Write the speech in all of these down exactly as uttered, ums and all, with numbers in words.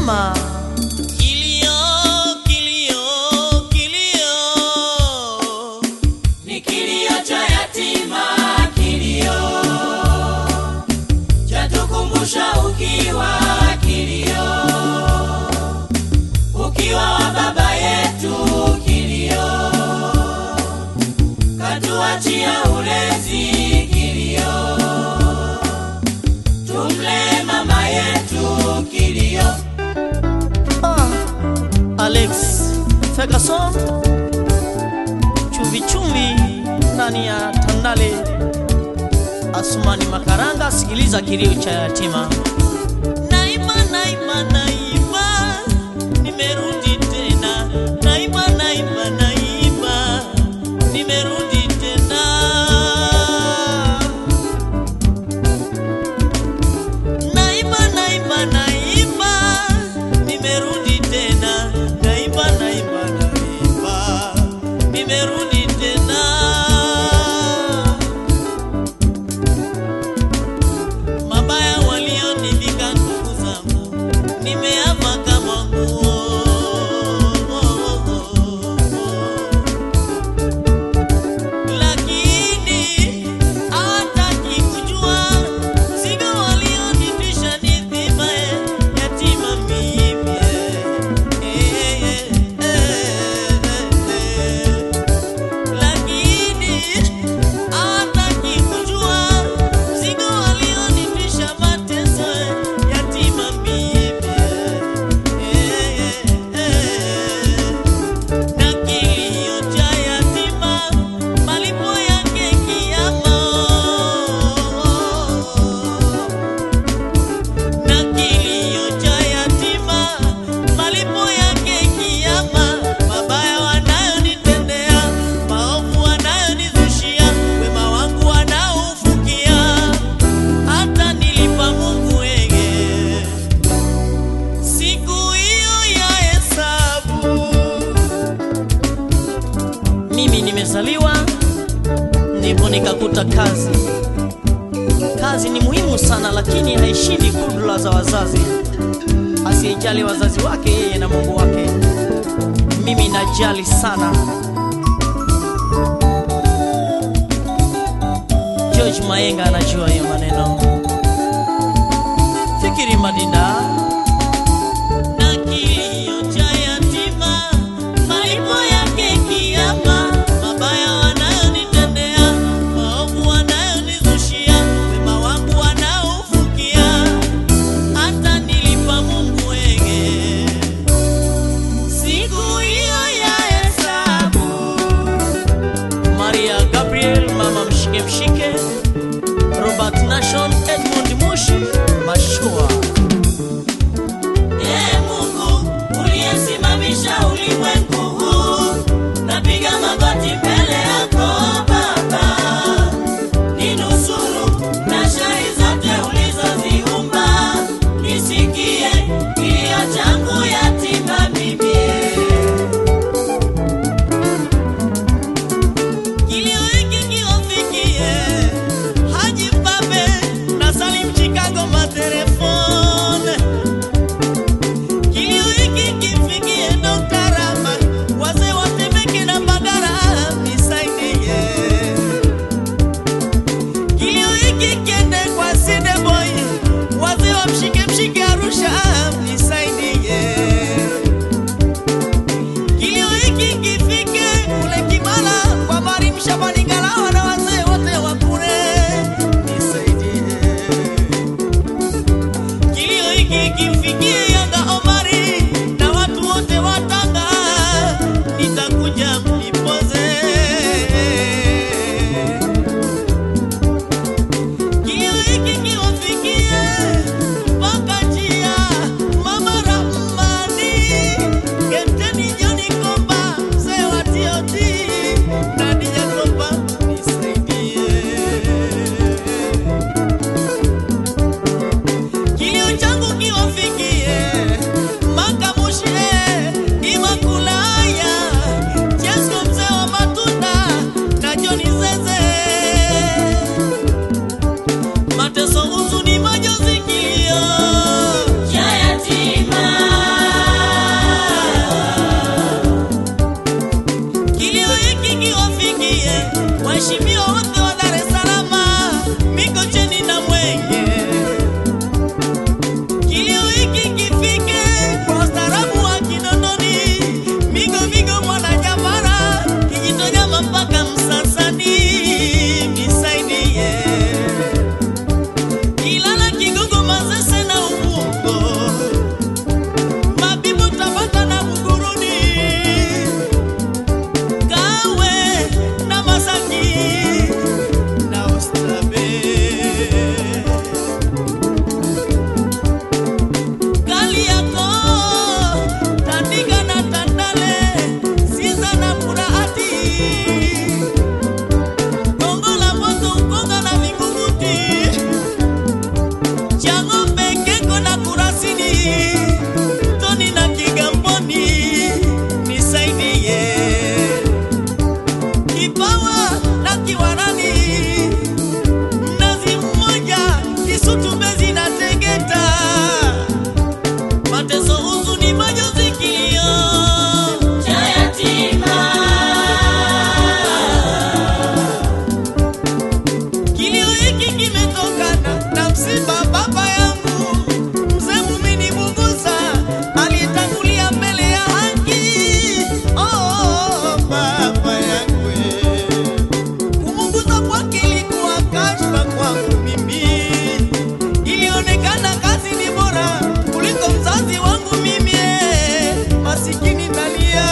yatima. Kilio, kilio, kilio, ni kilio cha yatima, kilio chatukumbusha ukiwa, kilio ukiwa wa baba yetu, kilio katuachia ulezi, kilio tumle mama yetu, kilio. Ah, Alex Ferguson, chumvi chumvi ndani ya Tandale. Asumani Makaranga, sikiliza kilio cha yatima. Naima, naima, naima, nimerudi tena. Naima, naima, naima, nimerudi tena. Naima, naima, naima, nimerudi tena. Naima, naima, naima, nimerudi tena. Mabaya walionivika nguvu zangu, nimeama kama nguo. Lakini hawataki kujua mzigo walionitwisha ni dhima, yatima mimi. Eh, eh, eh, eh. Lakini hawataki kujua mzigo walionitwisha mateso, yatima mimi. Eh, eh, eh. Na kilio cha yatima, malipo yake kiyama. Na kilio cha yatima, malipo yake kiyama. Mabaya wanayonitendea, maovu wanayonizushia, wema wangu wanaoufukia, hata nilipa Mungu wege siku hiyo ya hesabu. Mimi nimezaliwa ndipo nikakuta kazi. Kazi ni muhimu sana, lakini haishindi kudula za wazazi. Asiyejali wazazi wake yeye na Mungu wake. Mimi najali sana. George Mayenga anajua hiyo maneno. Fikiri Madinda. Na kilio cha yatima, malipo yake kiyama. Mabaya wanayonitendea, maovu wanayonizushia, wema wangu wanaoufukia, hata nilipa Mungu wege siku hiyo ya hesabu. Maria Gabriel, mama mshike mshike. Robert Nation, Edmund Mushi, Mashua. waheshimiwa wote wa Dar es Salaam, Mikocheni na Mwenge. Kilio hiki kifike kwa ustaarabu wa Kinondoni, Migo Migo Mwananyamala, Kijitonyama mpaka Msasani, nisaidie. Ilala, Kigogo, Manzese na Ubungo, Mabibo, Tabata na Buguruni, Kawe na Masaki na Oysterbay, Kariakoo, Tandika na Tandale, Sinza na Mburahati, Gongo la Mboto, Ukonga na Vingunguti, Chang'ombe, Keko na Kurasini, Toni na Kigamboni, nisaidie. Kipawa na Kiwarani, Mnazi Mmoja, Kisutu, Mbezi na Tegeta, mateso, huzuni, majonzi, kilio cha yatima. Kilio hiki kimetokana na msiba baba yangu Mzee Mumini Mugusa, alitangulia mbele ya haki. Oh, baba yangu, kumugusa kwake ilikuwa kashfa kwangu mimi. Ilionekana kazi ni bora kuliko mzazi wangu mimi, masikini nalia.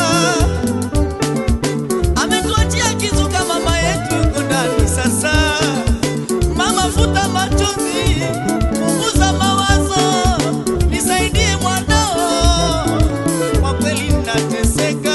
Ametuachia kizuka mama yetu yuko ndani sasa. Mama, futa machozi, punguza mawazo, nisaidie mwanao, kwa kweli nateseka.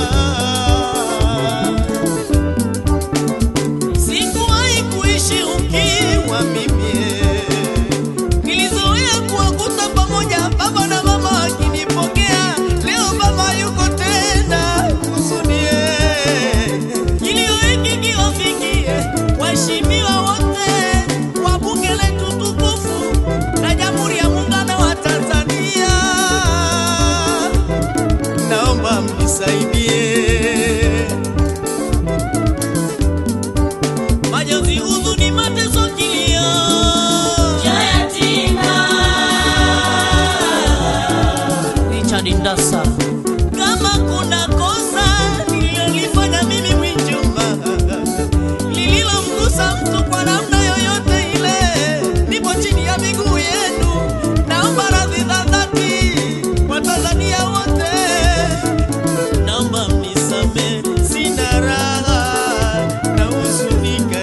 Sikuwahi kuishi ukiwa mimi, nilizoea kuwakuta pamoja baba na mama wakinipokea. Leo baba yuko tena, huzuniye. Kilio hiki kiwafikie waheshimiwa wote wa bunge letu tukufu na Jamhuri ya Muungano wa Tanzania, naomba mnisaidie. Majonzi, huzuni, mateso, kilio Cha yatima. Richard Ndasa. Kama kuna kosa nililofanya mimi Mwinjuma, lililomgusa mtu kwa namna yoyote ile, nipo chini ya miguu yenu, naomba radhi za dhati kwa Tanzania wote, naomba mnisamehe, sina raha na huzunika.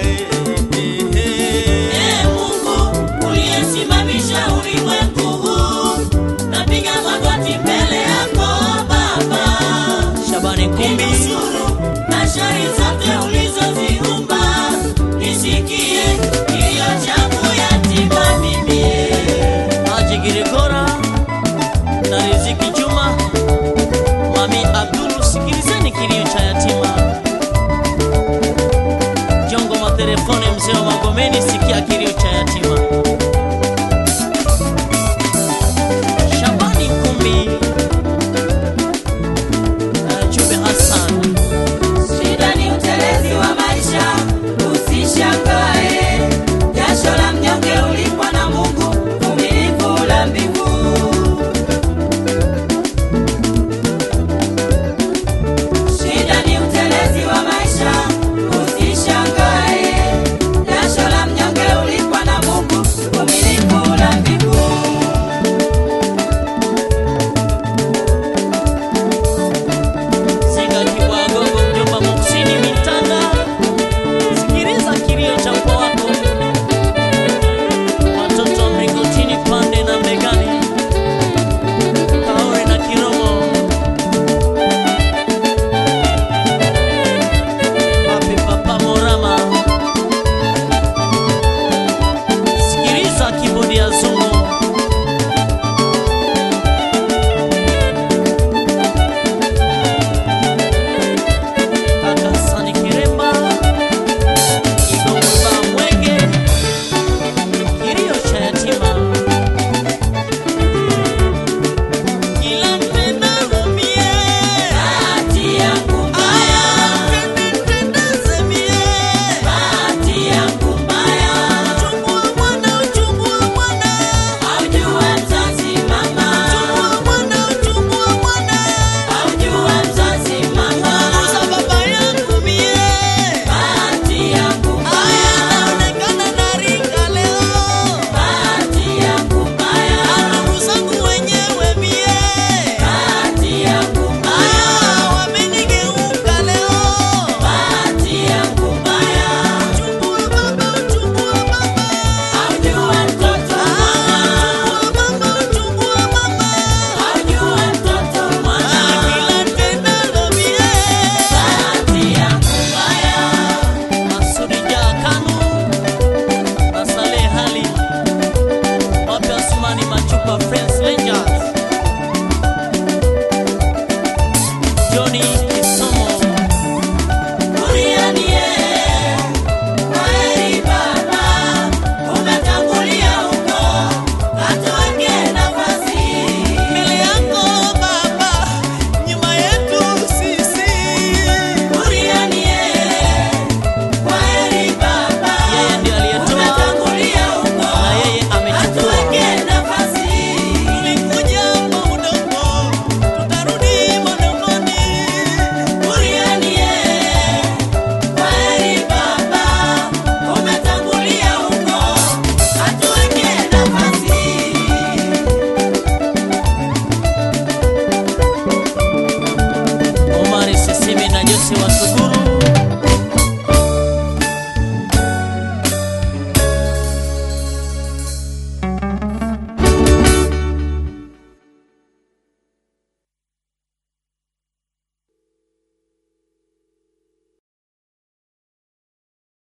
Ee Mungu uliyesimamisha ulimwengu huu, napiga magoti mbele yako Baba. Shabani Kumbi, Ninusuru na shari zote ulizoziumba, nisikie kilio changu yatima mimi. Haji Giregora na Riziki Juma, Mami Abdulu, sikilizeni kilio cha yatima. Jongo Matelefone, mzee wa Magomeni, sikia kilio cha yatima.